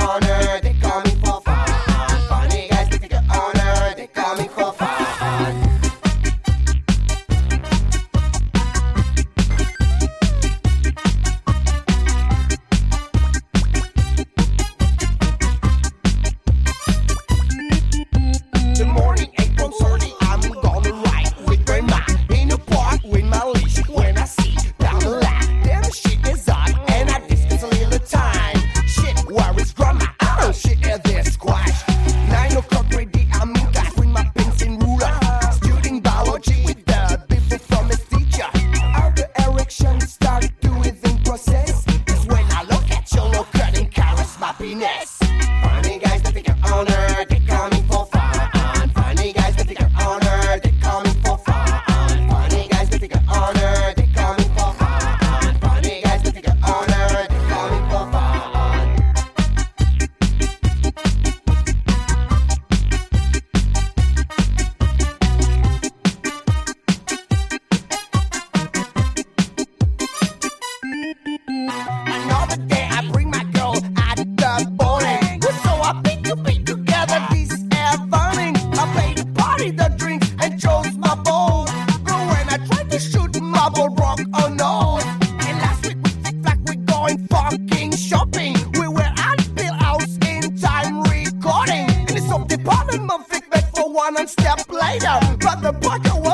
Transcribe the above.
honor, they coming for fun. Funny guys that take your honor, they coming for fun. The morning 8:30, I'm gonna ride with grandma in the park with my leash. When I see down the line, damn shit is on, and I distance a little time. Shit, where is grandma? Oh shit, this squash. 9 o'clock ready, I'm in class with my pens and ruler, studying biology with the people from his teacher. How the erection start to within process is when I look at your low cutting carrots, my penis. Funny guys that take your honor, they coming for fun. Funny guys that take your honor, they coming for fun. Funny guys that take your honor, they coming for fun. Funny guys that take your honor, they coming for fun. Another day I bring my girl at the bowling. We're so happy to be together this evening. I pay the party, the drinks, and chose my bowl. But when I tried to shoot my ball broke, oh no. And last week we Six Flags, we going fucking shopping. We were at Bill House in time recording. And it's up the bottom of Big Bed for one and step later. But the pocket